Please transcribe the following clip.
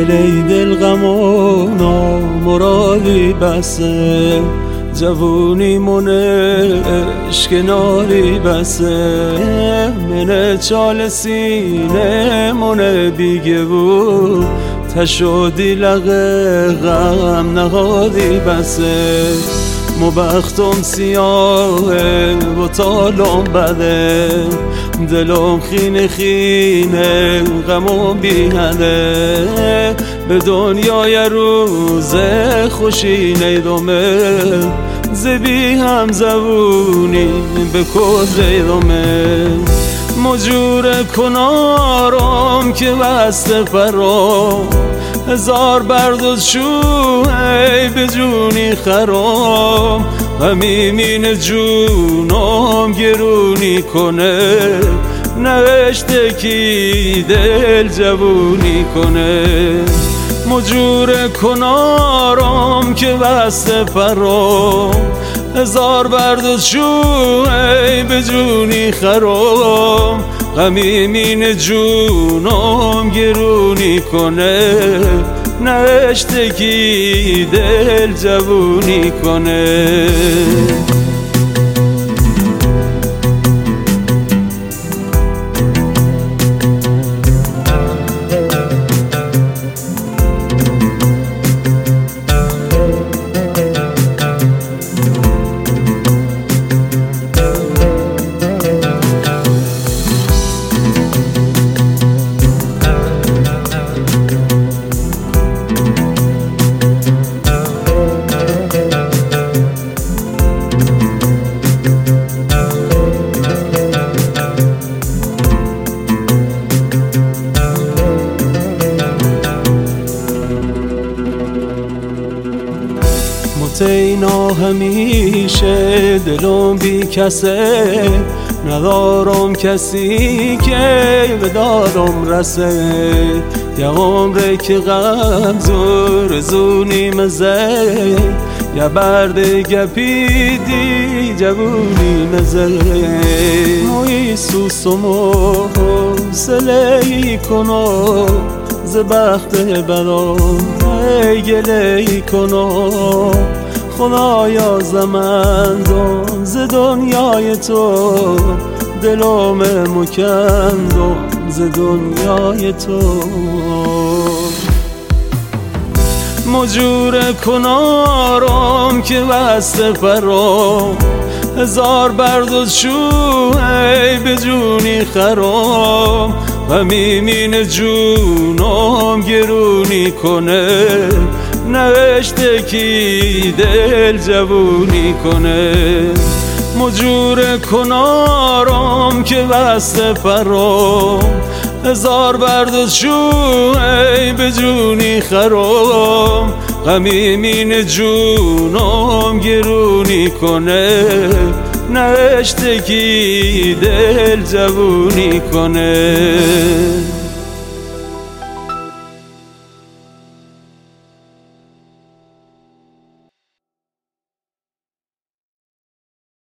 گله دل غم و نامرادی بسه، جوونی من عشق ناری بسه. من چال سینه من بیگه بود، تشدی لغه غم نهادی بسه. مبختم سیاهه و تالم بده، دلم خینه خینه غمم بیهده. به دنیای روز خوشی نیدمه، زبی هم زبونی به کز ایدمه. مجور کنارم که بسته فرام، هزار بردوز شوهی به جونی خرام. غمیمین جونم گرونی کنه، نوشته کی دل جوونی کنه. مجور کنارم که بسته فرام، هزار بردوز شوهی به جونی خرام. غمیمین جونم گرونی کنه، نوشته کی دل جوونی کنه. اینا همیشه دلم بی کسه، ندارم کسی که به دارم رسه. یه عمره که غم زور زونی مزه، یه برده گپیدی جوونی مزه. موی سوسم و سلی کنم ز بخت بدم، گله کنم خدایا زمندم ز دنیای تو. دلم مکندم ز دنیای تو. مجور کنارم که بسته فرام، هزار بردوز شوهی به جونی خرام. غمیمین جونم گرونی کنه، نوشته کی دل جوونی کنه. مجور کنارم که بسته فرام، هزار بردوز شوهی به جونی خرام. غمیمین جونم گرونی کنه، نوشته کی دل جوونی کنه.